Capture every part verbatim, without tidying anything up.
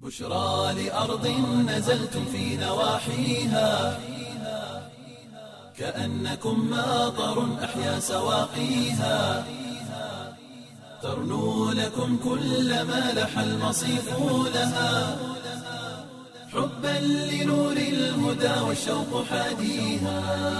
بشرى لأرض نزلتم في نواحيها كأنكم ماطر أحيا سواقيها ترنو لكم كل ما لح المصيف لها حبا لنور الهدى والشوق حاديها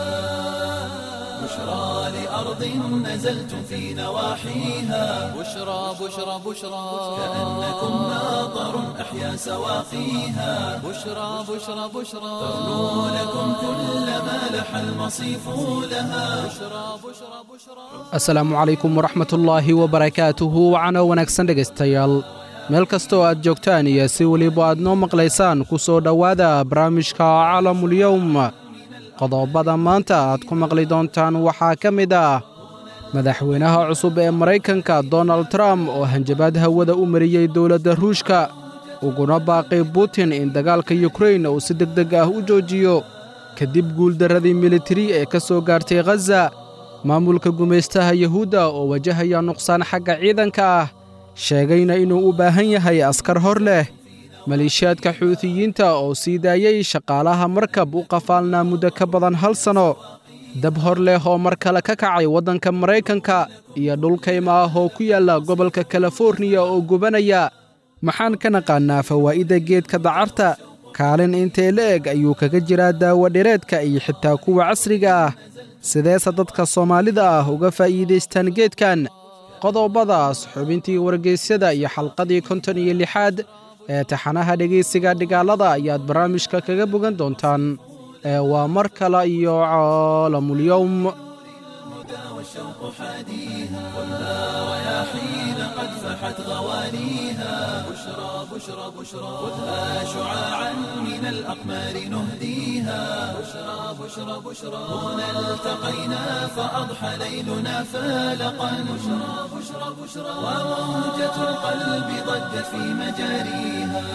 بشرى لأرض نزلتم في نواحيها بشرى بشرى بشرى كأنكم ماطر أحيا سواقيها بشرى بشرى بشرى ترنو لكم كل ما لح المصيف لها بشرى بشرى بشرى asalaamu calaykum waraxmatullaahi wabarakaatuhu wacana wanaagsan dhegaystayaal meel kastoo aad joogtaan iyo si weliba aad noo maqlaysaan ku soo dhowaada barnaamijka caalamulyowm qodobada maanta aad ku maqli doontaan waxaa ka mid ah madaxweynaha cusub ee maraykanka donald trump oo hanjabaad hawada u mariyey dowladda ruushka uguna baaqay butin in dagaalka yukrain uu si degdeg ah u joojiyo kadib guuldarradii militari ee ka soo gaartay khaza maamulka gumaystaha yuhuudda oo wajahaya nuqsaan xagga ciidanka ah sheegayna inuu u baahan yahay askar hor leh maleeshiyaadka xuutiyiinta oo sii daayey shaqaalaha markab u qafaalnaa muddo ka badan hal sanno dab hor leh oo mar kale ka kacay waddanka maraykanka iyo dhulkayma ah oo ku yaalla gobolka kaliforniya oo gubanaya maxaan ka naqaannaa fawaa'idda geedka dacarta kaalin intee la eg ayuu kaga jiraa daawadhireedka iyo xitaa kuwa casriga ah sideese dadka soomaalida ah uga faa'iidaystaan geedkan qodobadaas xubintii wargeysyada iyo xalqadii konton iyo lixaad ee taxanaha dhegaysiga dhigaalada ayaad barnaamijka kaga bogan doontaan ee waa mar kale iyo caalamulyowm والشوق حاديها كلها رياحين قد فحت غوانيها بشرى بشرى بشرى خذها شعاعا من الأقمار نهديها بشرى بشرى بشرى هنا التقينا فأضحى ليلنا فالقا بشرى بشرى بشرى وموجة القلب ضجت في مجاريها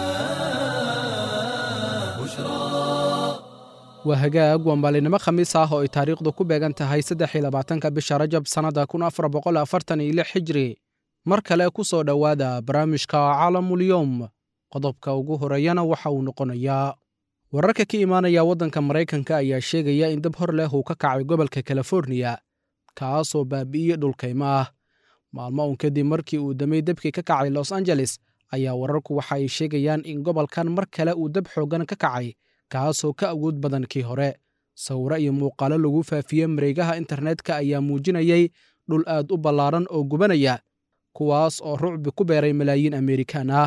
بشرى waa hagaag waa maalinimo khamiis ah oo ay taariikhdu ku beegan tahay saddex iyo labaatanka bisha rajab sannadda kun afar boqol afartan iyo lix xijri mar kale ku soo dhowaada barnaamijka caalamulyowm qodobka ugu horeeyana waxa uu noqonayaa wararka ka imaanaya waddanka maraykanka ayaa sheegaya in dab hor leh uu ka kacay gobolka kaliforniya kaasoo baabi'iyey dhulkayma ah maalmo uun kadib markii uu damay debkii ka kacay los angeles ayaa wararku waxa ay sheegayaan in gobolkan mar kale uu dab xooggan ka kacay kaasoo ka awood badan kii hore sawiro iyo muuqaalo lagu faafiyey mareegaha internetka ayaa muujinayay dhul aad u ballaaran oo gubanaya kuwaas oo rucbi ku beeray malaayiin amerikaan ah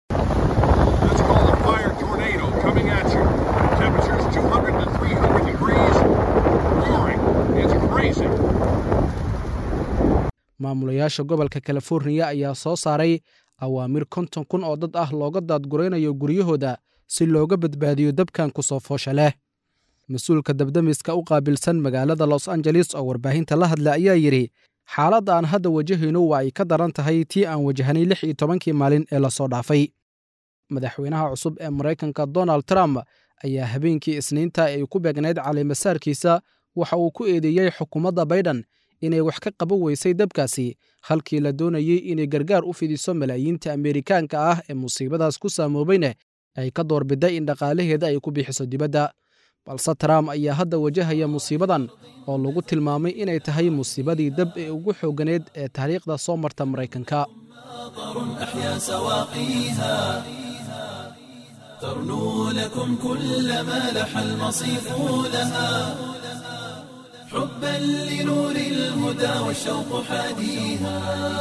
maamulayaasha gobolka kaliforniya ayaa soo saaray awaamir konton kun oo dad ah looga daadguraynayo guryahooda si looga badbaadiyo dabkan ku soo foosha leh mas-uulka dabdamiska u qaabilsan magaalada los angeles oo warbaahinta la hadla ayaa yidhi xaaladda aan hadda wajahayno waa ay ka daran tahay tii aan wajahanay lix iyo tobankii maalin ee lasoo dhaafay madaxweynaha cusub ee maraykanka donald trump ayaa habeenkii isniinta ay ku beegnayd caleemasaarkiisa waxa uu ku eedeeyey xukuumadda baydhan inay wax ka qaban weysay dabkaasi halkii la doonayey inay gargaar u fidiso malaayiinta amerikaanka ah ee musiibadaas ku saamoobayne ay ka doorbiday in dhaqaalaheeda ay ku bixiso dibadda balse trump ayaa hadda wajahaya musiibadan oo lagu tilmaamay inay tahay musiibadii dab ee ugu xoogganeed ee taariikhda soo marta maraykanka أحيا سواقيها ترنو لكم كل ما لح المصيف لها حبا لنور الهدى والشوق حاديها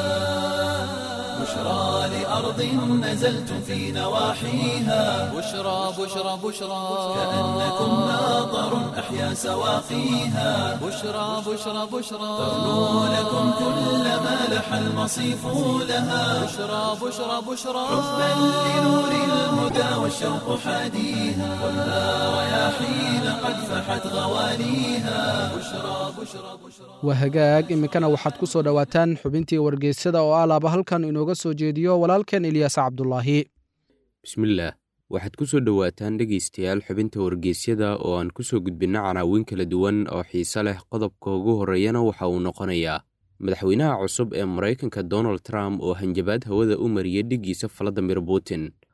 بشرى لأرض نزلتم في نواحيها بشرى بشرى بشرى كأنكم ماطر أحيا سواقيها بشرى بشرى بشرى ترنو لكم كل ما لح المصيف لها بشرى بشرى بشرى حبا لنور الهدى والشوق حاديها كلها رياحين قد فحت غوانيها بشرى بشرى بشرى waa hagaag iminkana waxaad ku soo dhowaataan xubintii wargeysyada oo alaaba halkan inooga soo jeediyo walaalkeen ilyaas cabdulaahi bismillaah waxaad ku soo dhowaataan dhegaystayaal xubinta wargeysyada oo aan ku soo gudbinna canaawin kala duwan oo xiise leh qodobka ugu horreeyana waxa uu noqonayaa madaxweynaha cusub ee maraykanka donald trump oo hanjabaad hawada u mariyey dhiggiisa valadimir putin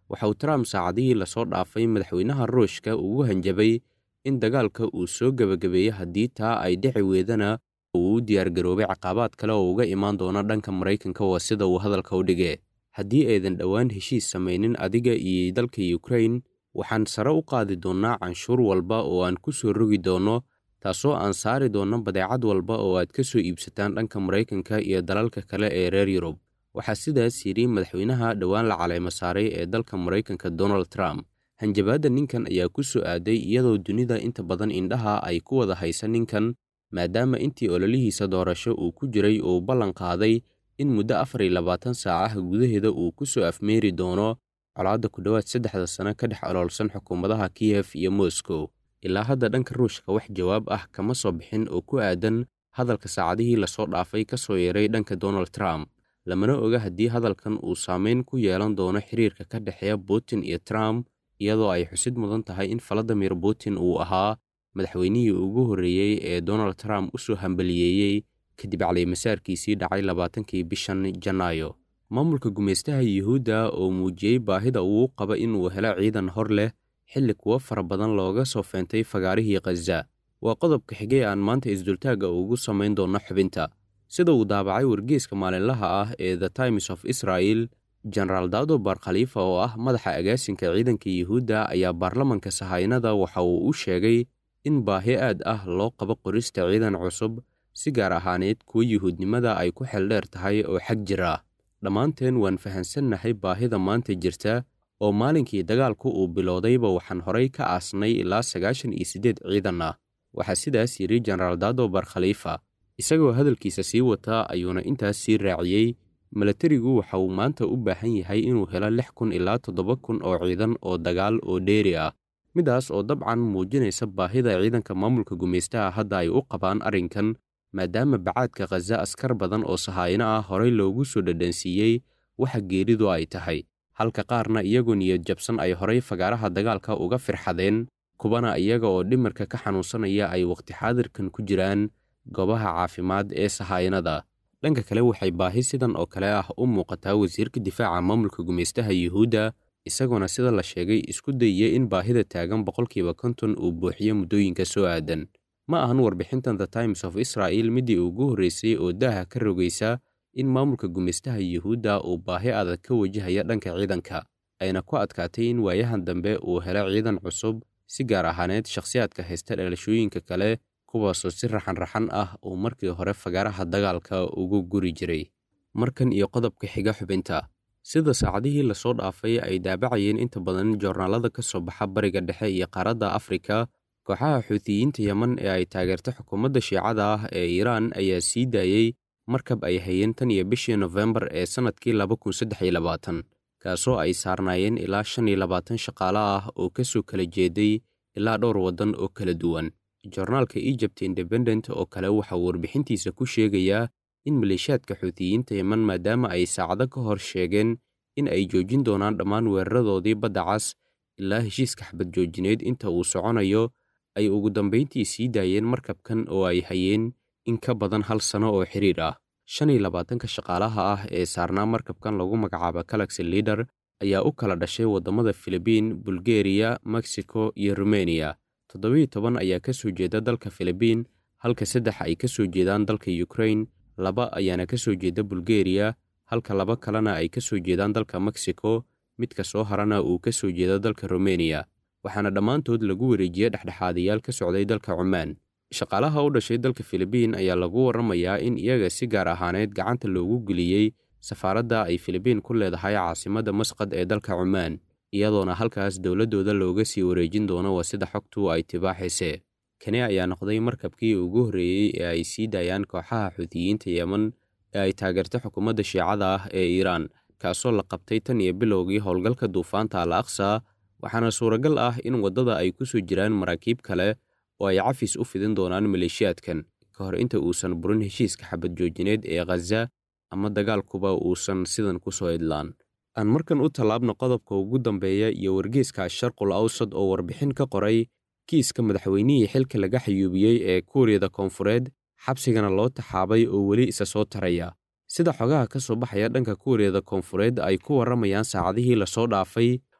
waxa uu Trump saacadihii lasoo dhaafay madaxweynaha Ruushka ugu hanjabay in dagaalka uu soo gabagabeeyay haddii taa ay dhici weydana uu u diyaargaroobay caqabaad kale oo uga imaan doona dhanka Maraykanka waa sida uu hadalka u dhigay. Haddii aydan dhowaan heshiis samaynin adiga iyo dalka Ukraine, waxaan sare u qaadi doonaa canshuur walba oo aan ku soo rogi doono, taasoo aan saari doono badeecad walba oo aad ka soo iibsataan dhanka Maraykanka iyo dalalka kale ee reer Yurub. Waxaa sidaas yidhi madaxweynaha dhowaan la caleemo saaray ee dalka Maraykanka Donald Trump. Hanjabaadda ninkan ayaa ku soo aaday iyadoo dunida inta badan indhaha ay ku wada haysa ninkan, maadaama intii ololihiisa doorasho uu ku jiray uu ballan qaaday in muddo afar iyo labaatan saacaha gudaheeda uu ku soo afmeeri doono colaadda ku dhowaad saddexda sano ka dhex oloolsan xukuumadaha Kiev iyo Moscow. Ilaa hadda dhanka Ruushka wax jawaab ah kama soo bixin oo ku aadan hadalka saacadihii lasoo dhaafay ka soo yeeray dhanka Donald Trump. Lamana oga haddii hadalkan uu saameyn ku yeelan doono xiriirka ka dhexeeya Putin iyo Trump, iyadoo ay xusid mudan tahay in Vladimir Putin uu ahaa madaxweynihii ugu horreeyey ee Donald Trump u soo hambaliyeeyey kadib caleemasaarkiisii dhacay labaatankii bishan Janaayo. Maamulka gumeystaha Yuhuudda oo muujiyey baahida uu qaba inuu helo ciidan hor leh xilli kuwa fara badan looga soo feentay fagaarihii Gaza. Waa qodobka xigay aan maanta isdultaaga ugu samayn doono xubinta. Sida uu daabacay wargeyska maalinlaha ah ee The Times of Israel, General Dado Bar Khalifa oo ah madaxa agaasinka ciidanka Yuhuudda ayaa baarlamanka sahaynada waxa uu u sheegay in baahi aad ah loo qabo qorista ciidan cusub, si gaar ahaaneed kuwa yuhuudnimada ay ku xeeldheer tahay oo xag jir ah. Dhammaanteen waan fahansannahay baahida maanta jirta oo maalinkii dagaalku uu bilowdayba waxaan horay ka aasnay ilaa sagaashan iyo siddeed ciidan ah. Waxaa sidaas yidhi General Dado Bar Khalifa. Isagoo hadalkiisa sii wata ayuuna intaas sii raaciyey, milatarigu waxa uu maanta u baahan yahay inuu helo lix kun ilaa toddoba kun oo ciidan oo dagaal oo dheeri ah. Midaas oo dabcan muujinaysa baahida ciidanka maamulka gumeystaha hadda ay u qabaan arrinkan, maadaama bacaadka Gaza askar badan oo sahayno ah horay loogu soo dhadhansiiyey waxa geeridu ay tahay, halka qaarna iyagoo niyad jabsan ay horay fagaaraha dagaalka uga firxadeen, kubana iyaga oo dhimirka ka xanuunsanaya ay waqti xaadirkan ku jiraan goobaha caafimaad ee sahaynada. Dhanka kale waxay baahi sidan oo kale ah u muuqataa wasiirka difaaca maamulka gumeystaha Yuhuudda, isagoona sida la sheegay isku dayaya in baahida taagan boqolkiiba konton uu buuxiyo muddooyinka soo aadan. Ma ahan warbixintan The Times of Israel midii ugu horreysay oo daaha ka rogaysa in maamulka gumeystaha Yuhuudda uu baahi adag ka wajahaya dhanka ciidanka, ayna ku adkaatay in waayahan dambe uu helo ciidan cusub, si gaar ahaaneed shakhsiyaadka haysta dhalashooyinka kale, kuwaasoo si raxan-raxan ah uu markii hore fagaaraha dagaalka ugu guri jiray. Markan iyo qodobka xiga xubinta. Sida saacadihii lasoo dhaafay ay daabacayeen inta badan joornaalada ka soo baxa bariga dhexe iyo qaaradda Afrika, kooxaha Xuutiyiinta Yemen ee ay taageerta xukuumadda Shiicada ah ee Iiraan ayaa sii daayey markab ay hayeen tan iyo bishii Novembar ee sanadkii laba kun saddex iyo labaatan, kaasoo ay saarnaayeen ilaa shan iyo labaatan shaqaale ah oo ka soo kala jeeday ilaa dhowr waddan oo kala duwan. Joornaalka Egypt Independent oo kale waxa uu warbixintiisa ku sheegayaa in maleeshiyaadka Xuutiyiinta Yemen maadaama ay saacado ka hor sheegeen in ay joojin doonaan dhammaan weeraradoodii badda cas ilaa heshiiska xabad joojineed inta uu soconayo, ay ugu dambayntii sii daayeen markabkan oo ay hayeen in ka badan hal sano oo xiriir ah. shan iyo labaatanka shaqaalaha ah ee saarnaa markabkan lagu magacaabo Galaxy Leader ayaa u kala dhashay waddamada Filibiin, Bulgaria, Mexico iyo Romania. toddoba iyo toban ayaa ka soo jeeda dalka Filibiin, halka saddex ay ka soo jeedaan dalka Ukraine, laba ayaana ka soo jeeda Bulgaria, halka laba kalena ay ka soo jeedaan dalka Mexico, midka soo harana uu ka soo jeeda dalka Romania. Waxaana dhammaantood lagu wareejiyey dhexdhexaadayaal ka socday dalka Cumaan. Shaqaalaha u dhashay dalka Filibiin ayaa lagu warramayaa in iyaga si gaar ahaaneed gacanta loogu geliyey safaaradda ay Filibiin ku leedahay caasimadda Masqad ee dalka Cumaan, iyadoona halkaas dowladdooda looga sii wareejin doono waa sida xogtu ay tibaaxayse. Kani ayaa noqday markabkii ugu horreeyey ee ay sii daayaan kooxaha Xuutiyiinta Yemen ee ay taageerta xukuumadda Shiicada ah ee Iiraan, kaasoo la qabtay tan iyo bilowgii howlgalka duufaanta Al Aqsa, waxaana suuragal ah in waddada ay ku soo jiraan maraakiib kale oo ay cafis u fidin doonaan maleeshiyaadkan ka hor inta uusan burin heshiiska xabad joojineed ee Gaza ama dagaalkuba uusan sidan ku soo idlaan. Aan markan u tallaabno qodobka ugu dambeeya iyo wargeyska Sharqul Awsad oo warbixin ka qoray kiiska madaxweynihii xilka laga xayuubiyey ee Kuuriyada Koonfureed, xabsigana loo taxaabay oo weli isa soo taraya. Sida xogaha ka soo baxaya dhanka Kuuriyada Koonfureed ay ku warramayaan saacadihii lasoo dhaafay,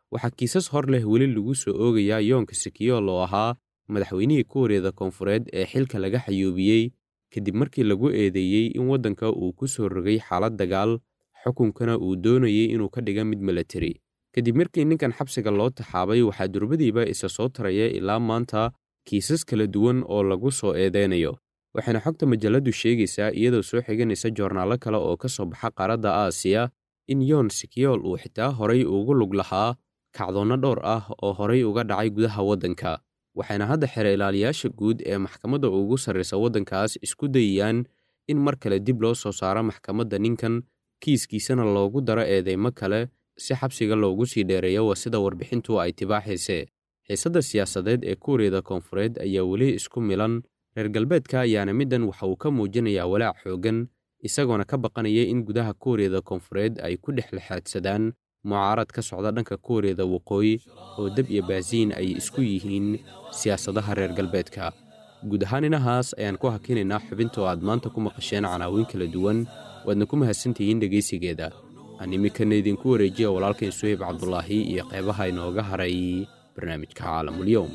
waxaa kiisas hor leh weli lagu soo oogayaa yoonka sikiyool oo ahaa madaxweynihii kuuriyada koonfureed ee xilka laga xayuubiyey kadib markii lagu eedeeyey in waddanka uu ku soo rogay xaalad dagaal xukunkana uu doonayey inuu ka dhiga mid milatari kadib markii ninkan xabsiga loo taxaabay waxaa durbadiiba isa soo taraya ilaa maanta kiisas kala duwan oo lagu soo eedeynayo waxayna xogta majalladdu sheegaysaa iyadoo soo xiganaysa joornaallo kale oo ka soo baxa qaaradda aasiya in yoon sikiyool uu xitaa horay ugu lug lahaa kacdoonno dhowr ah oo horay uga dhacay gudaha waddanka waxayna hadda xere ilaaliyaasha guud ee maxkamadda ugu sarraysa waddankaas isku dayayaan in mar kale dib loo soo saaro maxkamadda ninkan kiiskiisana loogu daro eedeymo kale si xabsiga loogu sii dheereeyo waa sida warbixintu ay tibaaxayse xiisadda siyaasadeed ee kuuriyada koonfureed ayaa weli isku milan reer galbeedka ayaana middan waxa uu ka muujinayaa walaac xooggan isagoona ka baqanaya in gudaha kuuriyada koonfureed ay ku dhex lexaadsadaan mucaarad ka socda dhanka kuuriyada waqooyi oo dab iyo baasiin ay isku yihiin siyaasadaha reer galbeedka guud ahaan inahaas ayaan ku hakinaynaa xubinta oo aad maanta ku maqasheen canaawiin kala duwan waadna ku mahadsantihiin dhegaysigeeda aan iminkana idinku wareejiya walaalkain suhayb cabdulaahi iyo qeybaha inooga haray barnaamijka caalamulyoom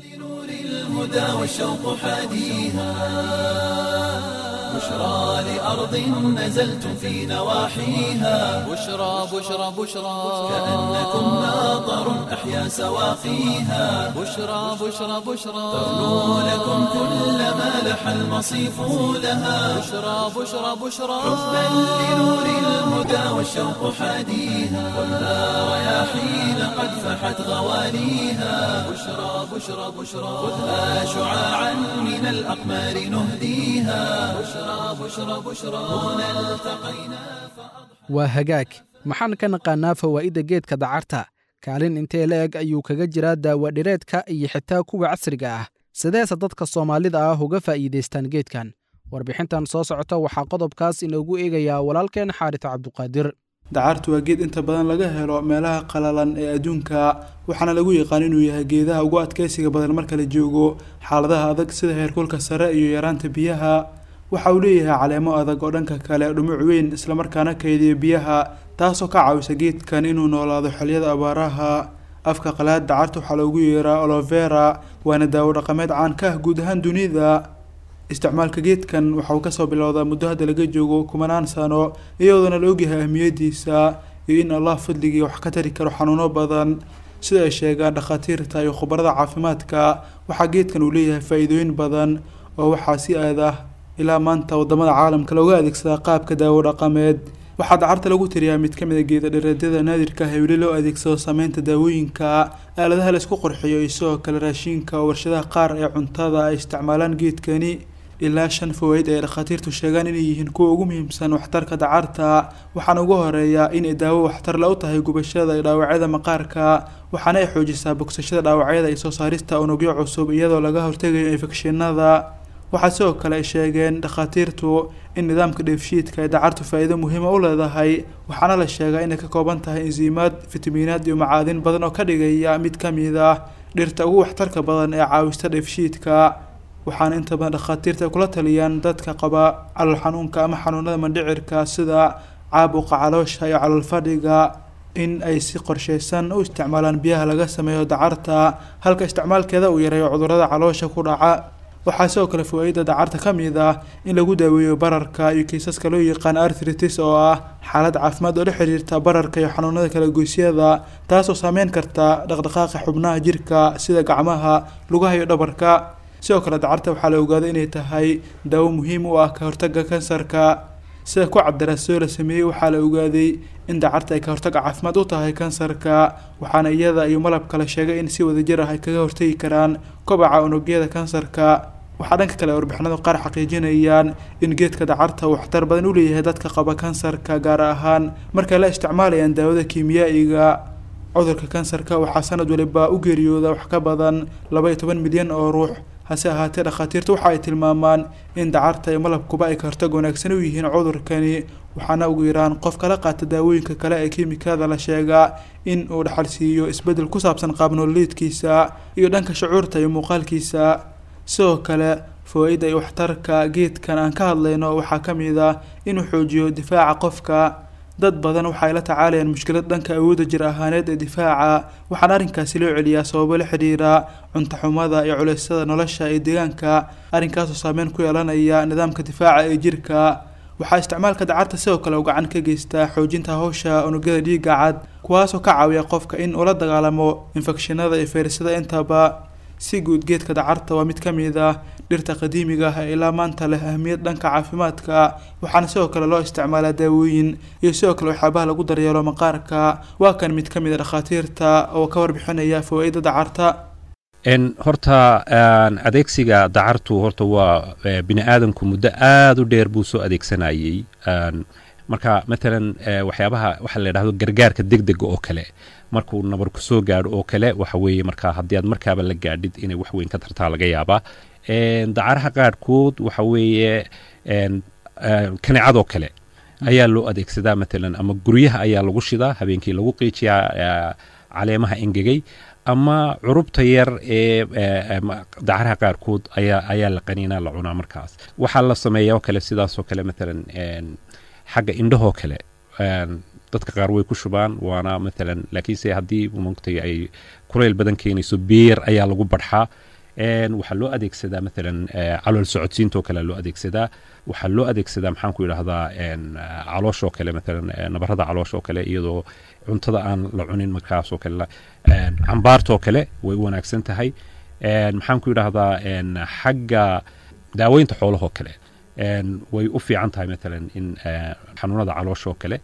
بشرى لأرض نزلتم في نواحيها بشرى بشرى بشرى كأنكم ماطر أحيا سواقيها بشرى بشرى بشرى تغنو لكم كل ما لح المصيف لها بشرى بشرى بشرى حبا لنور الهدى والشوق حاديها كلها رياحين قد فحت غواليها بشرى بشرى بشرى خذها شعاعا من الأقمار نهديها بشرى بشرى بشرى هنا التقينا waa hagaag maxaan ka naqaanaa fawaa'idda geedka dacarta kaalin intee la eg ayuu kaga jiraa daawadhireedka iyo xitaa kuwa casriga ah sideese dadka soomaalida ah uga faa'iidaystaan geedkan warbixintan soo socota waxaa qodobkaas inoogu eegayaa walaalkeen xaarita cabduqaadir dacartu waa geed inta badan laga helo meelaha qalalan ee adduunka waxaana lagu yaqaan inuu yahay geedaha ugu adkaysiga badan marka la joogo xaaladaha adag sida heerkulka sare iyo yaraanta biyaha waxa uu leeyahay caleemo adag oo dhanka kale dhumuc weyn islamarkaana kaydiya biyaha taasoo ka caawisa geedkan inuu noolaado xilliyada abaaraha afka qalaad dacarta waxaa loogu yeeraa aloe vera waana daawo dhaqameed caan ka ah guud ahaan dunida isticmaalka geedkan waxa uu kasoo bilowdaa muddo hadda laga joogo kumanaan sano iyadoona la ogyahay ahmiyadiisa iyo in allah fadligii wax ka tari karo xanuuno badan sida ay sheegaan dhakhaatiirta iyo khubarada caafimaadka waxaa geedkan uu leeyahay faa'iidooyin badan oo waxaa si aad ah ilaa maanta wadamada caalamka looga adeegsadaa qaabka daawo dhaqameed waxaa dacarta lagu tiriyaa mid ka mid a geeda dhereedyada naadirka ah ee weli loo adeegsado sameynta daawooyinka aaladaha la isku qurxiyo iyo sidoo kale raashinka oo warshadaha qaar ee cuntada ay isticmaalaan geedkani ilaa shan fawaid ay dhakhaatiirtu sheegaan inay yihiin kuwa ugu muhiimsan waxtarka dacarta waxaana ugu horeeya inay daawo waxtar la u tahay gubashada iyo dhaawacyada maqaarka waxaana ay xoojisaa bogsashada dhaawacyada iyo soo saarista unugyo cusub iyadoo laga hortegayo infekshinada waxaa sidoo kale ay sheegeen dhakhaatiirtu in nidaamka dheefshiidka ay dacartu faa'iido muhiima u leedahay waxaana la sheegaa inay ka kooban tahay enziimaad fitamiinaad iyo macaadin badan oo ka dhigaya mid ka mid ah dhirta ugu waxtarka badan ee caawista dheefshiidka waxaana inta badan dhakhaatiirta kula taliyaan dadka qaba calool xanuunka ama xanuunada mandhicirka sida caabuqa caloosha iyo calool fadhiga in ay si qorsheysan u isticmaalaan biyaha laga sameeyo dacarta halka isticmaalkeeda uu yareeyo cudurrada caloosha ku dhaca waxaa sidoo kale fawaa'idda dacarta ka mid ah in lagu daaweeyo bararka iyo kiisaska loo yaqaan arthritis oo ah xaalad caafimaad oo la xiriirta bararka iyo xanuunada kala goysyada taasoo saameyn karta dhaqdhaqaaqa xubnaha jirka sida gacmaha lugaha iyo dhabarka sidoo kale dacarta waxaa la ogaaday inay tahay daawo muhiim u ah ka hortagga kansarka sida ku cabdiraasoo la sameeyey waxaa la ogaaday in dacarta ay ka hortag caafimaad u tahay kansarka waxaana iyada iyo malabka la sheegay in si wadajir ah ay kaga hortagi karaan kobaca unugyada kansarka waxaa dhanka kale warbixinadu qaar xaqiijinayaan in geedka dacarta uu waxtar badan u leeyahay dadka qaba kansarka gaar ahaan markay la isticmaalayaan daawada kiimiyaa'iga cudurka kansarka waxaa sanad waliba u geeriyooda wax ka badan laba iyo toban milyan oo ruux hase ahaatee dhakhaatiirtu waxa ay tilmaamaan in dacarta iyo malabkuba ay ka hortag wanaagsan u yihiin cudurkani waxaana ugu yaraan qof kala qaata daawooyinka kale ee kiimikada la sheegaa in uu dhaxal siiyo isbeddel ku saabsan qaabnooliidkiisa iyo dhanka shucuurta iyo muuqaalkiisa sidoo kale fawaa'idda iyo waxtarka geedkan aan ka hadlayno waxaa ka mid ah inuu xoojiyo difaaca qofka dad badan waxay la tacaalayaan mushkilad dhanka awoodda jir ahaaneed ee difaaca waxaana arrinkaasi loo celiyaa sababo la xidhiira cunto xumada iyo culeysyada nolosha ee deegaanka arrinkaasoo saameyn ku yeelanaya nidaamka difaaca ee jirka waxaa isticmaalka dacarta sidoo kale uu gacan ka geystaa xoojinta hawsha unugyada dhiigga cad kuwaasoo ka caawiya qofka in uu la dagaalamo infekshinada iyo fayrasyada intaba si guud geedka dacarta waa mid ka mid ah dhirta qadiimiga ah ee ilaa maanta leh ahmiyad dhanka caafimaadka waxaana sidoo kale loo isticmaalaa daawooyin iyo sidoo kale waxyaabaha lagu daryeelo maqaarka waa kan mid ka mid a dhakhaatiirta oo ka warbixinaya fawaaidda dacarta horta adeegsiga dacartu horta waa bini aadamku muddo aada u dheer buu soo adeegsanayay marka matalan waxyaabaha waxa la yidhahdo gargaarka degdega oo kale markuu nabar ku soo gaadho oo kale waxa weeye markaa haddii aad markaaba la gaadhid inay wax weyn ka tartaa laga yaabaa dacaraha qaarkood waxa weeye kaneecadoo kale ayaa loo adeegsadaa matalan ama guryaha ayaa lagu shidaa habeenkii lagu qiijiyaa caleemaha engegay ama curubta yar ee dacaraha qaarkood ayaa ayaa la qaniinaa la cunaa markaas waxaa la sameeyaa oo kale sidaasoo kale matalan xagga indhahoo kale dadka qaar way ku shubaan waana matalan laakiinse haddii mugtay ay kulayl badan keenayso beer ayaa lagu badxaa waxaa loo adeegsadaa matalan calool socodsiintoo kale loo adeegsadaa waxaa loo adeegsadaa maxaan ku idhahdaa calooshoo kale matalan nabarada calooshoo kale iyadoo cuntada aan la cunin markaasoo kale cambaartoo kale way u wanaagsan tahay maxaan ku idhahdaa xagga daaweynta xoolahoo kale way u fiican tahay matalan in xanuunada calooshoo kale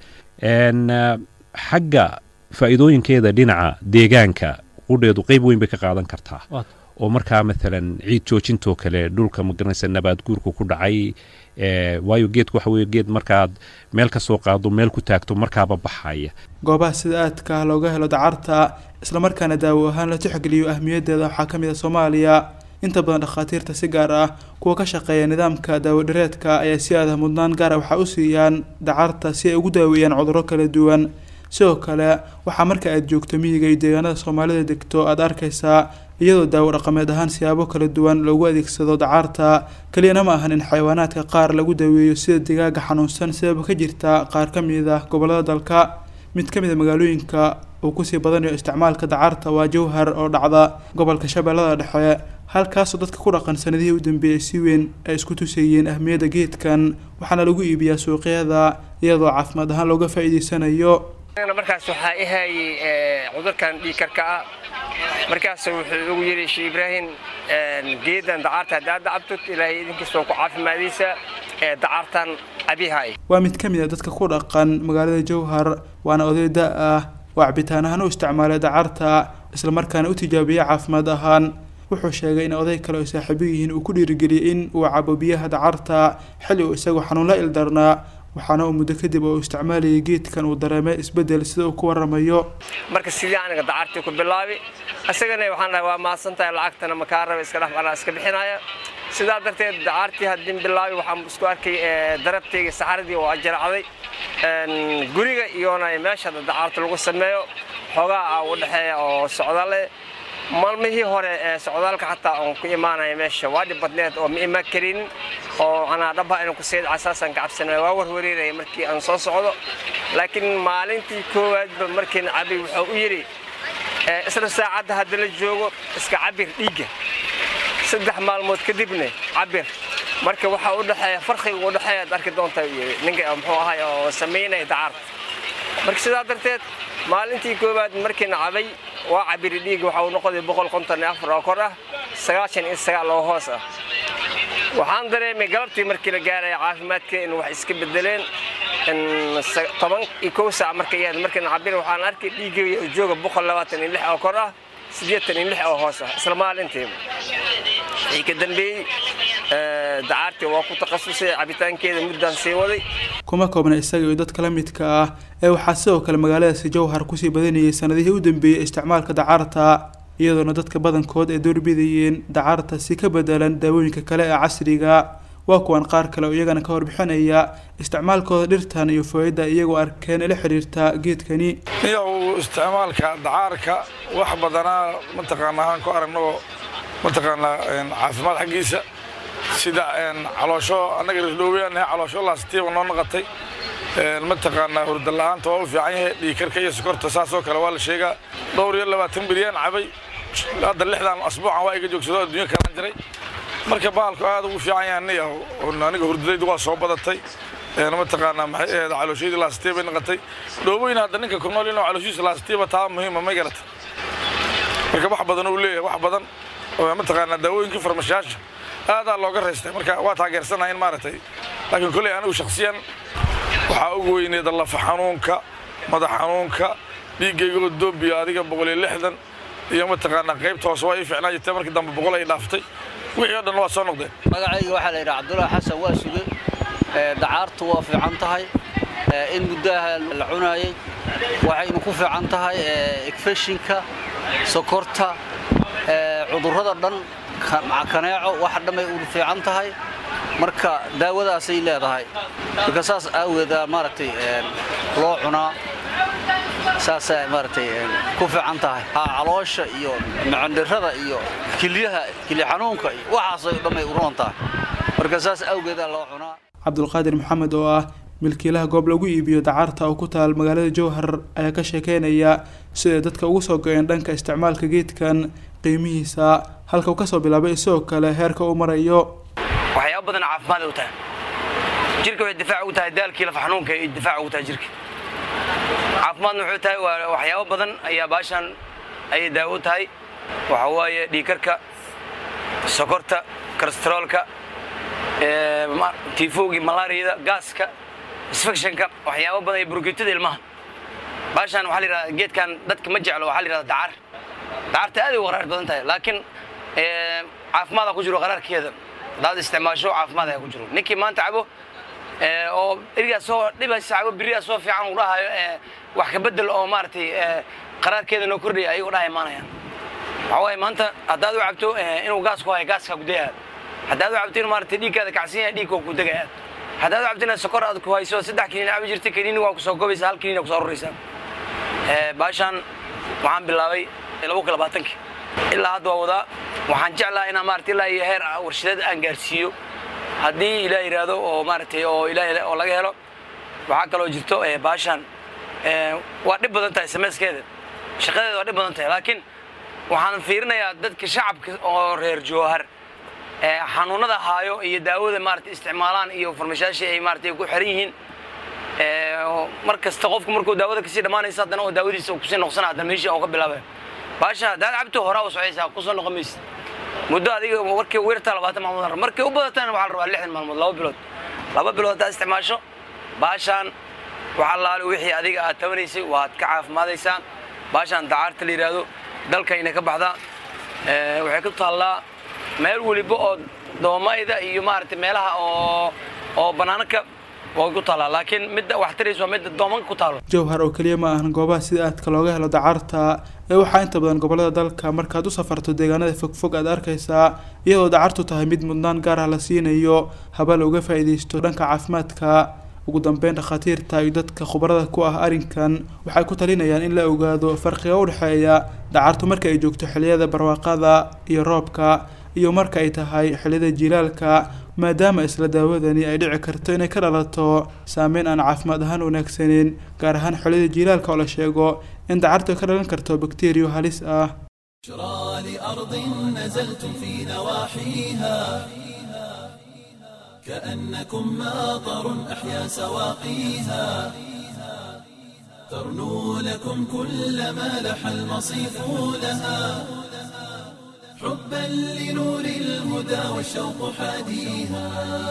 xagga faa'iidooyinkeeda dhinaca deegaanka qudheedu qayb weyn bay ka qaadan kartaa oo markaa matalan ciid joojintoo kale dhulka magaranaysa nabaad guurku ku dhacay waayo geedku waxa weye geed markaad meel ka soo qaado meel ku taagto markaaba baxaya goobaha sida aadka looga helo dacarta islamarkaana daawo ahaan la tixgeliyo ahmiyaddeeda waxaa ka mid a soomaaliya inta badan dhakhaatiirta si gaar ah kuwa ka shaqeeya nidaamka daawo-dhireedka ayaa si aada mudnaan gaara waxaa u siiyaan dacarta si ay ugu daaweeyaan cudurro kala duwan sidoo kale waxaa marka aad joogto miyiga iyo deegaanada soomaalida degto aada arkaysaa iyadoo daawo dhaqameed ahaan siyaabo kala duwan loogu adeegsado dacarta keliyana ma ahan in xayawaanaadka qaar lagu daweeyo sida digaaga xanuunsan sidaba ka jirta qaar ka mid ah gobollada dalka mid ka mid a magaalooyinka uu kusii badanayo isticmaalka dacarta waa jowhar oo dhacda gobolka shabeellada dhexe halkaasoo dadka ku dhaqan sanadihii u dambeeyay si weyn ay isku tusayeen ahmiyadda geedkan waxaana lagu iibiyaa suuqyada iyadoo caafimaad ahaan looga faa'iidaysanayo markaas waxaa i haayay cudurkan dhiigkarka ah markaas wuxuu ugu yidhi sheekh ibraahim geedan dacarta haddaad cabtid ilaahay idinkastoo ku caafimaadiisa ee dacartan abihay waa mid ka mid a dadka ku dhaqan magaalada jowhar waana oday da ah oo cabitaan ahaan u isticmaalay dacarta islamarkaana u tijaabiya caafimaad ahaan wuxuu sheegay in oday kale oo saaxiibo yihiin uu ku dhiirigeliyey in uu cabo biyaha dacarta xilli uu isagoo xanuun la ildarnaa waxaana uu muddo kadib oo isticmaalayay geedkan uu dareemay isbeddel sida uu ku waramayo marka sidii aniga dacartii ku bilaabi asagana waxaan dhahay waa mahadsantahay lacagtana makaa raba iska dhaf anaa iska bixinaya sidaa darteed dacartii haddii bilaabi waxaan isku arkay darabtayga saxaradii oo ajaracday guriga iyona meesha dacarta lagu sameeyo xoogaa ah u dhexeeya oo socdaale maalmihii hore ee socdaalka xataa oon ku imaanaya meesha waa dhib badneed oo ma imaan karin oo anaa dhabha inaan ku seed casaasan ka cabsanaya waa warwareeraya markii aan soo socdo laakiin maalintii koowaadba markiin cabi wuxuu u yidhi isla saacadda hadda la joogo iska cabir dhiigga saddex maalmood kadibna cabir marka waxaa u dhexeeya farqiga u dhexeeya aad arki doontaa ninka muxuu ahay oo sameynaya dacarta marka sidaa darteed maalintii koowaad markiina cabay waa cabiri dhiig waxa uu noqday boqol konton iyo afar oo kor ah sagaashan iyo sagaal oo hoos ah waxaan dareemay galabtii markii la gaaray caafimaadka in wax iska bedeleen in toban iyo kow saac markii aad markiina cabir waxaan arkay dhiigga jooga boqol labaatan iyo lix oo kor ah siddeetan iyo lix oo hoos ah isla maalintii ay ka dambeeyay dacartii waa ku takhasusay cabitaankeeda muddaan sii waday kuma koobna isaga iyo dadka la midka ah ee waxaa sidoo kale magaaladaasi jowhar kusii badanayay sanadihii u dambeeyey isticmaalka dacarta iyadoona dadka badankood ay doorbidayeen dacarta si ka bedelan daawooyinka kale ee casriga waa kuwan qaar kale oo iyagana ka warbixinaya isticmaalkooda dhirtan iyo faa'iidada iyagoo arkeen la xiriirta geedkani iyo isticmaalka dacarka wax badanaa mataqaanaa aan ku aragno mataqaanaa caafimaad xaggiisa sida caloosho annaga risdhoobeyaan caloosho laastiiba noo noqotay mataqaanaa hurda la'aanta waa u fiican yahay dhiigkarka iyo sokorta saasoo kale waa la sheegaa dhowr iyo labaatan bilyan cabay hadda lixdan asbuucan waa iga joogsado adduunyo kalaan jiray marka bahalku aad ugu fiican yahay aniga hurdadaydu waa soo badatay mataqaanaa maxay ahayd calooshaydii laastee bay noqotay dhoobooyin hadda ninka ku nool inuu calooshiisa laasteeba taa muhiima ma garata marka wax badan uu leeyahay wax badan oo mataqaanaa daawooyinkii farmashayaasha aadaa looga raystay marka waa taageersanahay in maaragtay laakiin kolley anigu shakhsiyan waxaa ugu weyneeda lafa xanuunka madax xanuunka dhiiggayga doobiya adiga boqol iyo lixdan iyo mataqaanaa qaybta hoose waa ii fiicnaa jirtay markii dambe boqol ay dhaaftay wixii oo dhan waa soo noqdeen magacayga waxaa la yidhaha cabdullaahi xasan waa suge dacaartu waa fiican tahay in muddaha la cunaayay waxaynu ku fiican tahay ekfeshinka sokorta cudurrada dhan kaneeco waxa dhamay u fiican tahay marka daawadaasay leedahay marka saas aaweeda maaragtay loo cunaa saasay maaragtay ku fiican tahay ha caloosha iyo macandharada iyo kilyaha kilya xanuunka iyo waxaasay dhamay u roon tahay marka saas aaweeda loo cunaa cabdulqaadir maxamed oo ah milkiilaha goob lagu iibiyo dacaarta oo ku taal magaalada jowhar ayaa ka sheekeynaya sida dadka ugu soo go'een dhanka isticmaalka geedkan qiimihiisa halka uu ka soo bilaabay isagoo kale heerka uu marayo waxyaabo badan caafimaad u tahay jirka wuxuu difaac u tahay daalkii lafa xanuunka iyo difaac u tahay jirka caafimaadna wuxuu tahay waxyaabo badan ayaa baashan ay daawo tahay waxa waaye dhiigkarka sokorta kolestaroolka tiifowgii malaariyada gaaska infectionka waxyaabo badan iyo burkitada ilmaha baashan waxaa la yidhahdaa geedkan dadka ma jeclo waxaa la yidhahdaa dacar dacarta aad ay u qaraar badan tahay laakiin caafimaada ku jiro qaraarkeeda hadaad isticmaasho caafimaad ayaa ku jiro ninkii maanta cabo oo erigaa soo dhibaysa cabo biriyaa soo fiican uu dhahayo wax ka bedel oo maaragtay qaraarkeeda noo kordhaya ayagoo dhahay maanayaan waxaa waaye maanta haddaad u cabto inuu gaas ku hayo gaaskaa gudayaad haddaad u cabto inuu maaragtay dhiiggaada kacsan yahay dhiigkoo ku degayaad haddaad u cabto inaad sokor aad ku hayso saddex kiniin cabi jirta kiniini waa ku soo gobaysaa hal kiniina ku soo ruraysaa baashaan waxaan bilaabay laba kun labaatankii ilaa hadda waa wadaa waxaan jeclaa inaan maaragtay ilaa iyo heer warshadada aan gaarsiiyo haddii ilaah yidhaahdo oo maaragtay oo ilaah oo laga helo waxaa kaloo jirto baashaan waa dhib badan tahay samayskeeda shaqadeeda waa dhib badan tahay laakiin waxaan fiirinayaa dadka shacabka oo reer jowhar xanuunada haayo iyo daawada maaragtay isticmaalaan iyo farmashayaashii ay maaragtay ku xiran yihiin mar kasta qofku markuu daawada kasii dhammaanaysa haddana oo daawadiisa kusii noqsana haddana meeshii oo ka bilaabay baasha haddaad cabto horaa u socaysaa kusoo noqon maysa muddo adiga markii ugu yartaa labaatan maalmood markii u badatana waxaa la rabaa lixdan maalmood laba bilood laba bilood haddaad isticmaasho baashaan waxa laali wixii adiga aad tabanaysay waad ka caafimaadaysaa baashaan dacaarta la yidhaahdo dalkayna ka baxdaa waxay ku taallaa meel weliba oo doomayda iyo maaragtay meelaha oo oo banaanka waa ku taala laakiin midda wax tariis waa midda dooman ku taalo jowhar oo kaliya ma ahan goobaha sida aadka looga helo dacaarta ee waxaa inta badan gobolada dalka markaad u safarto deegaanada fogfog aad arkaysaa iyadoo dacaartu tahay mid mudnaan gaar ah la siinayo haba looga faa'iidaysto dhanka caafimaadka ugu dambeyn dhakhaatiirta iyo dadka khubarada ku ah arrinkan waxay ku talinayaan in la ogaado farqiga u dhexeeya dacaartu marka ay joogto xilliyada barwaaqada iyo roobka iyo marka ay tahay xilliyada jiilaalka maadaama isla daawadani ay dhici karto inay ka dhalato saameyn aan caafimaad ahaan wanaagsaneyn gaar ahaan xilliyada jiilaalka oo la sheego in dacaartu ka dhalan karto bakteeriyo halis ah كأنكم ماطر أحيا سواقيها ترنو لكم كل ما لح المصيف لها حبا لنور الهدى والشوق حاديها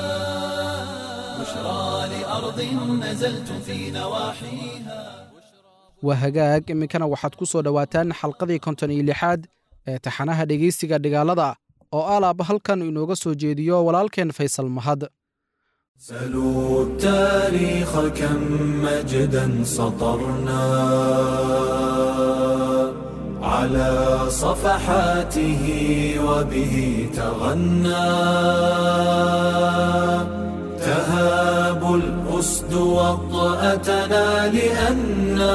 بشرى لأرض نزلتم في نواحيها وهجاج إمكانه واحد كسر دواتان حلقة كونتوني لحد تحناها دقيستيجا دجالدا oo alaab halkan inooga soo jeediyo walaalkeen Faysal Mahad سلوا التاريخ كم مجدا سطرنا على صفحاته وبه تغنى تهاب الأسد وطأتنا لأننا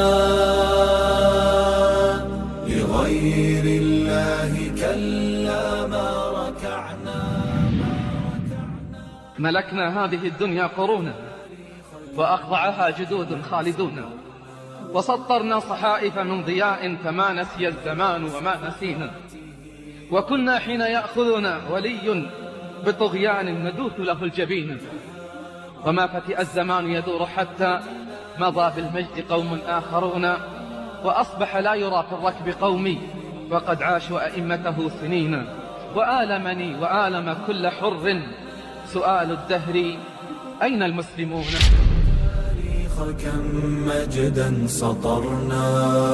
لغير الله كلا ما ركعنا ملكنا هذه الدنيا قرونا وأخضعها جدود خالدون، وسطرنا صحائف من ضياء فما نسي الزمان وما نسينا، وكنا حين يأخذنا ولي بطغيان ندوث له الجبين، وما فتئ الزمان يدور حتى مضى بالمجد قوم آخرون، وأصبح لا يرى في الركب قومي وقد عاشوا أئمته سنين، وآلمني وآلم كل حر سؤال الدهر أين المسلمون؟ كم مجدا سطرنا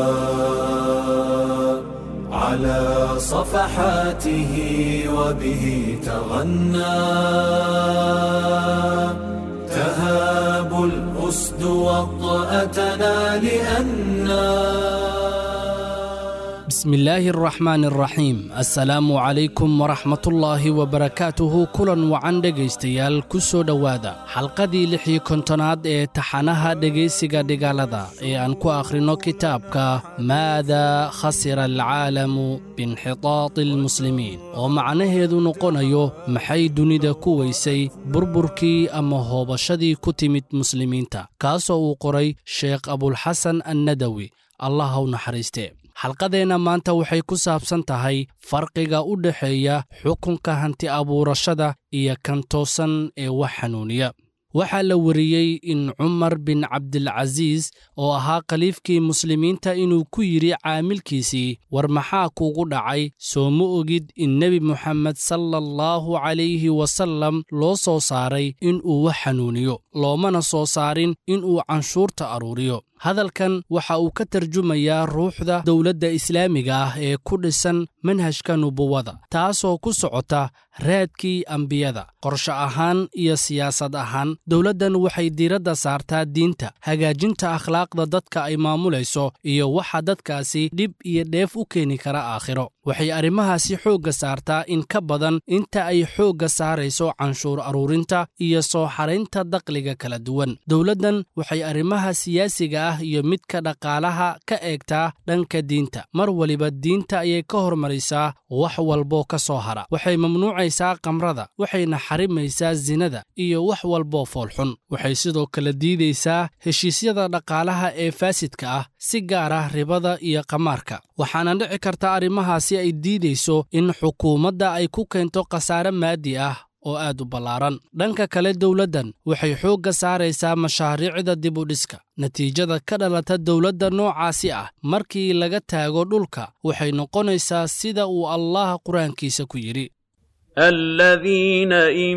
على صفحاته وبه تغنى، تهاب الأسد وطأتنا لأننا. بسم الله الرحمن الرحيم. السلام عليكم ورحمة الله وبركاته. كلن وعن dhegaystayaal ku soo dhawaada xalqadii lix iyo kontonaad ee taxanaha dhegaysiga dhigaalada ee aan ku akhrino kitaabka maada khasira alcaalamu binxitaati almuslimiin, oo macnaheedu noqonayo maxay dunida ku weysay burburkii ama hoobashadii ku timid muslimiinta, kaasoo uu qoray sheekh abulxasan annadawi, allah ha u naxariiste. xalqadeenna maanta waxay ku saabsan tahay farqiga u dhexeeya xukunka hanti abuurashada iyo kan toosan ee wax xanuuniya. waxaa la wariyey in cumar bin cabdilcasiis oo ahaa khaliifkii muslimiinta inuu ku yidhi caamilkiisii, war maxaa kuugu dhacay? soo ma ogid in nebi moxamed sala allahu calayhi wasallam loo soo saaray inuu wax xanuuniyo, loomana soo saarin inuu canshuurta aruuriyo. hadalkan waxa uu ka tarjumayaa ruuxda dowladda islaamiga ah ee ku dhisan manhajka nubuwada, taasoo ku socota raadkii ambiyada. qorshe ahaan iyo siyaasad ahaan, dowladdan waxay diiradda saartaa diinta, hagaajinta akhlaaqda dadka ay maamulayso, iyo waxa dadkaasi dhib iyo dheef u keeni kara aakhiro. waxay arrimahaasi xoogga saartaa in ka badan inta ay xoogga saarayso canshuur aruurinta iyo soo xaraynta dakhliga kala duwan. dowladdan waxay arrimaha siyaasiga ah iyo midka dhaqaalaha ka eegtaa dhanka diinta. mar waliba diinta ayay ka hormarisaa wax walboo ka soo hara. waxay mamnuucaysaa kamrada, waxayna xarimaysaa sinada iyo wax walboo foolxun. waxay sidoo kale diidaysaa heshiisyada dhaqaalaha ee faasidka ah, si gaar ah ribada iyo qamaarka. waxaana dhici karta arrimahaasi ay diidayso in xukuumadda ay ku keento khasaare maadi ah oo aad u ballaaran. dhanka kale, dowladdan waxay xoogga saaraysaa mashaariicda dib u dhiska. natiijada ka dhalata dowladda noocaasi ah markii laga taago dhulka waxay noqonaysaa sida uu allah qur-aankiisa ku yidhi: الذين إن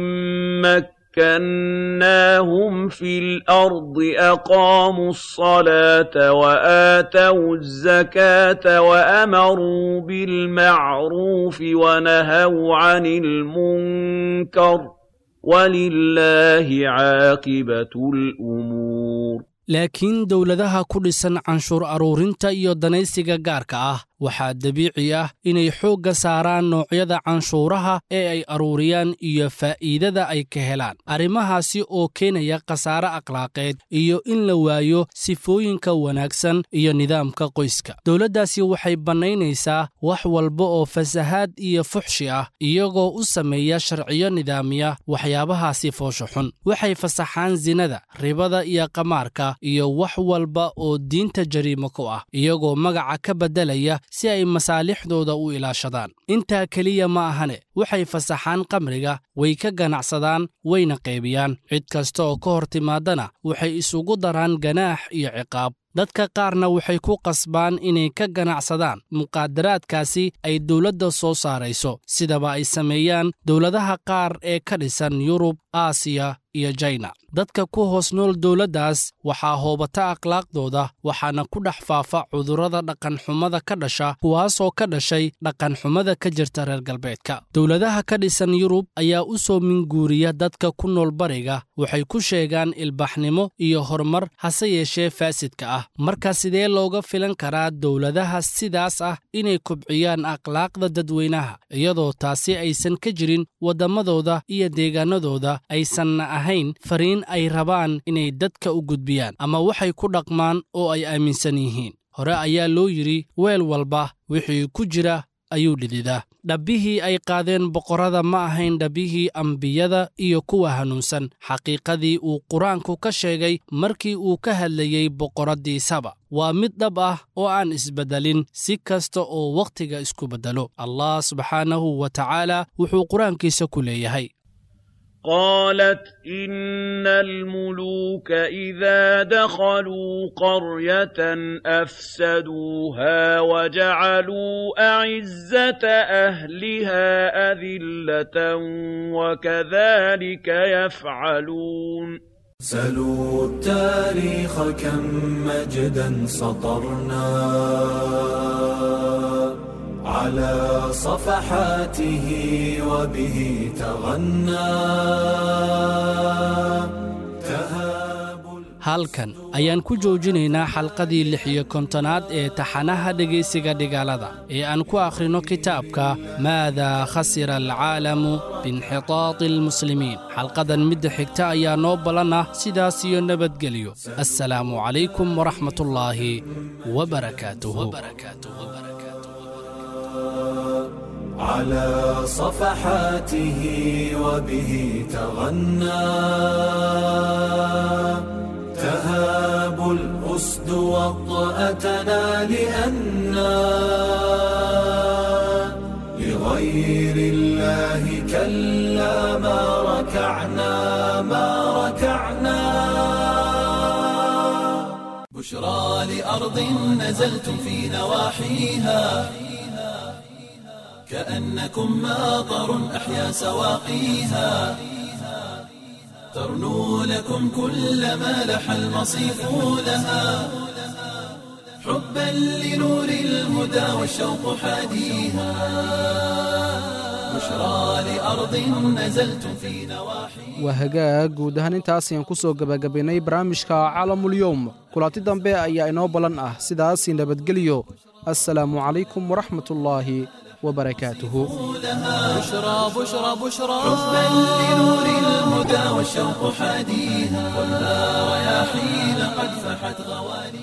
مكناهم في الأرض أقاموا الصلاة وآتوا الزكاة وأمروا بالمعروف ونهوا عن المنكر ولله عاقبة الأمور. laakiin dowladaha ku dhisan canshuur aruurinta iyo danaysiga gaarka ah waxaa dabiici ah inay xoogga saaraan noocyada canshuuraha ee ay aruuriyaan iyo faa'iidada ay ka helaan. arrimahaasi oo keenaya khasaare akhlaaqeed iyo in la waayo sifooyinka wanaagsan iyo nidaamka qoyska. dowladdaasi waxay bannaynaysaa wax walba oo fasahaad iyo fuxshi ah, iyagoo u sameeya sharciyo nidaamiya waxyaabahaasi foosho xun. waxay fasaxaan sinada, ribada iyo qamaarka iyo wax walba oo diinta jariimo ku ah, iyagoo magaca ka beddelaya si ay masaalixdooda u ilaashadaan. intaa keliya ma ahane, waxay fasaxaan qamriga, way ka ganacsadaan, wayna qaybiyaan. cid kasta oo ka hor timaadana waxay isugu daraan ganaax iyo ciqaab. dadka qaarna waxay ku qasbaan inay ka ganacsadaan muqaadaraadkaasi ay dowladda soo saarayso, sidaba ay sameeyaan dowladaha qaar ee ka dhisan yurub, aasiya iyo jayna. dadka ku hoos nool dowladdaas waxaa hoobata akhlaaqdooda, waxaana ku dhex faafa cudurrada dhaqanxumada ka dhasha, kuwaasoo ka dhashay dhaqanxumada ka jirta reer galbeedka. dowladaha ka dhisan yurub ayaa u soo minguuriya dadka ku nool bariga, waxay ku sheegaan ilbaxnimo iyo horumar, hase yeeshee faasidka ah. marka sidee looga filan karaa dowladaha sidaas ah inay kobciyaan akhlaaqda dadweynaha, iyadoo taasi aysan ka jirin waddamadooda iyo deegaanadooda, aysanna ahayn fariin ay rabaan inay dadka u gudbiyaan ama waxay ku dhaqmaan oo ay aaminsan yihiin. hore ayaa loo yidhi, weel walba wixii ku jira ayuu dhididaa. dhabbihii ay qaadeen boqorrada ma ahayn dhabbihii ambiyada iyo kuwa hanuunsan, xaqiiqadii uu qur-aanku ka sheegay markii uu ka hadlayey boqoraddii Saba. waa mid dhab ah oo aan isbeddelin si kasta oo wakhtiga isku beddelo. allah subxaanahu wa tacaala wuxuu qur-aankiisa ku leeyahay: قالت إن الملوك إذا دخلوا قرية أفسدوها وجعلوا أعزة أهلها أذلة وكذلك يفعلون. سلوا التاريخ كم مجدا سطرنا على صفحاته وبه تغنى. halkan ayaan ku joojinaynaa xalqadii lix iyo kontonaad ee taxanaha dhegaysiga dhigaalada ee aan ku akhrino kitaabka maadaa khasira alcaalamu biinxitaati almuslimiin. xalqadan midda xigta ayaa noo ballan ah sidaas iyo nabadgelyo. assalaamu calaykum waraxmatullaahi wabarakaatuhu. على صفحاته وبه تغنى. تهاب الأسد وطأتنا لأننا لغير الله كلا ما ركعنا ما ركعنا. بشرى لأرض نزلتم في نواحيها كأنكم ماطر أحيا سواقيها ترنو لكم كل ما لح المصيف لها حبا لنور الهدى والشوق حاديها. بشرى لأرض نزلتم في نواحيها. وهجاء guud ahaan intaas ayaan ku soo gabagabaynay barnaamijka caalamul-yawm. kulanti dambe ayaa inoo balan ah sidaas nabadgelyo. assalaamu calaykum waraxmatullaahi وبركاته. بشرى بشرى بشرى حبا لنور الهدى والشوق حاديها. والنار يا حين قد فحت غوالي.